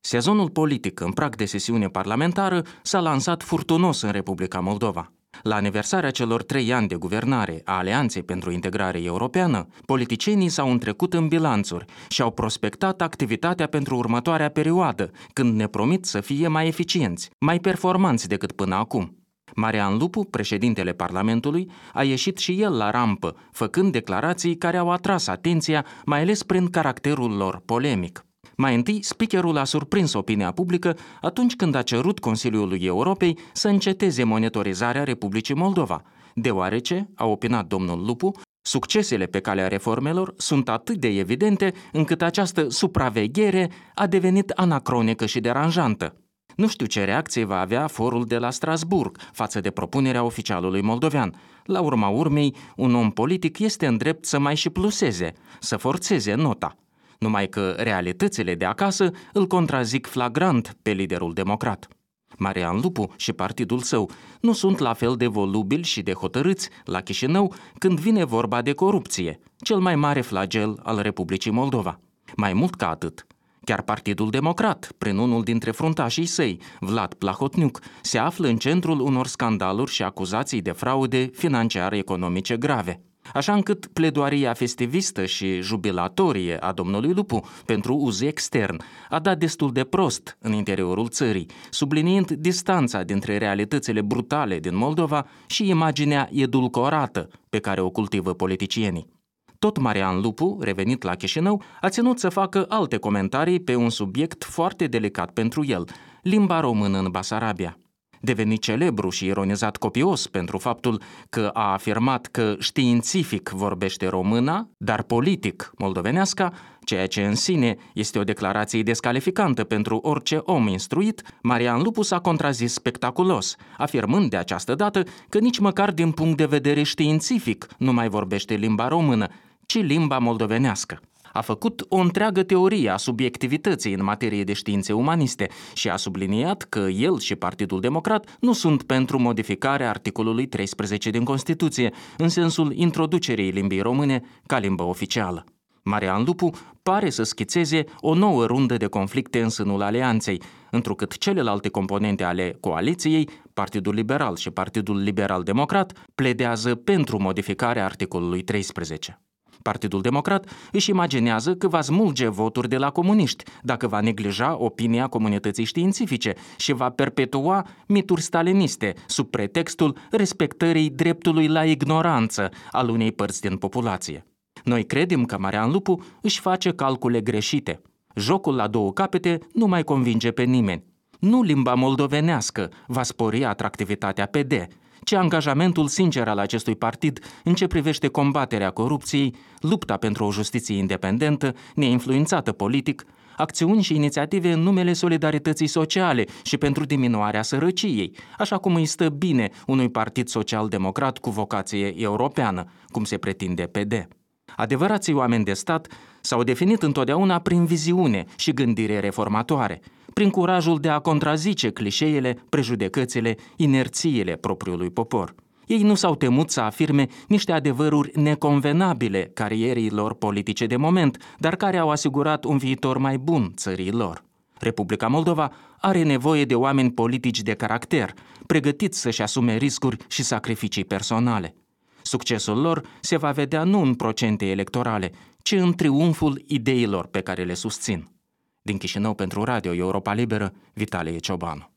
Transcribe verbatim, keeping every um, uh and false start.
Sezonul politic în prag de sesiune parlamentară s-a lansat furtunos în Republica Moldova. La aniversarea celor trei ani de guvernare a Alianței pentru Integrare Europeană, politicienii s-au întrecut în bilanțuri și au prospectat activitatea pentru următoarea perioadă, când ne promit să fie mai eficienți, mai performanți decât până acum. Marian Lupu, președintele Parlamentului, a ieșit și el la rampă, făcând declarații care au atras atenția, mai ales prin caracterul lor polemic. Mai întâi, speakerul a surprins opinia publică atunci când a cerut Consiliului Europei să înceteze monitorizarea Republicii Moldova, deoarece, a opinat domnul Lupu, succesele pe calea reformelor sunt atât de evidente încât această supraveghere a devenit anacronică și deranjantă. Nu știu ce reacție va avea forul de la Strasburg față de propunerea oficialului moldovean. La urma urmei, un om politic este în drept să mai și pluseze, să forțeze nota. Numai că realitățile de acasă îl contrazic flagrant pe liderul democrat. Marian Lupu și partidul său nu sunt la fel de volubili și de hotărâți la Chișinău când vine vorba de corupție, cel mai mare flagel al Republicii Moldova. Mai mult ca atât, chiar Partidul Democrat, prin unul dintre fruntașii săi, Vlad Plahotniuc, se află în centrul unor scandaluri și acuzații de fraude financiare economice grave. Așa încât pledoaria festivistă și jubilatorie a domnului Lupu pentru uz extern a dat destul de prost în interiorul țării, subliniind distanța dintre realitățile brutale din Moldova și imaginea edulcorată pe care o cultivă politicienii. Tot Marian Lupu, revenit la Chișinău, a ținut să facă alte comentarii pe un subiect foarte delicat pentru el, limba română în Basarabia. Devenit celebru și ironizat copios pentru faptul că a afirmat că științific vorbește româna, dar politic moldovenească, ceea ce în sine este o declarație descalificantă pentru orice om instruit, Marian Lupu s-a contrazis spectaculos, afirmând de această dată că nici măcar din punct de vedere științific nu mai vorbește limba română, ci limba moldovenească. A făcut o întreagă teorie a subiectivității în materie de științe umaniste și a subliniat că el și Partidul Democrat nu sunt pentru modificarea articolului treisprezece din Constituție, în sensul introducerii limbii române ca limbă oficială. Marian Lupu pare să schițeze o nouă rundă de conflicte în sânul alianței, întrucât celelalte componente ale coaliției, Partidul Liberal și Partidul Liberal-Democrat, pledează pentru modificarea articolului treisprezece. Partidul Democrat își imaginează că va smulge voturi de la comuniști dacă va neglija opinia comunității științifice și va perpetua mituri staliniste sub pretextul respectării dreptului la ignoranță al unei părți din populație. Noi credem că Marian Lupu își face calcule greșite. Jocul la două capete nu mai convinge pe nimeni. Nu limba moldovenească va spori atractivitatea P D, ci angajamentul sincer al acestui partid în ce privește combaterea corupției, lupta pentru o justiție independentă, neinfluențată politic, acțiuni și inițiative în numele solidarității sociale și pentru diminuarea sărăciei, așa cum îi stă bine unui partid social-democrat cu vocație europeană, cum se pretinde P D. Adevărații oameni de stat s-au definit întotdeauna prin viziune și gândire reformatoare, prin curajul de a contrazice clișeele, prejudecățile, inerțiile propriului popor. Ei nu s-au temut să afirme niște adevăruri neconvenabile carierei lor politice de moment, dar care au asigurat un viitor mai bun țării lor. Republica Moldova are nevoie de oameni politici de caracter, pregătiți să-și asume riscuri și sacrificii personale. Succesul lor se va vedea nu în procente electorale, ci în triumful ideilor pe care le susțin. Din Chișinău pentru Radio Europa Liberă, Vitalie Ciobanu.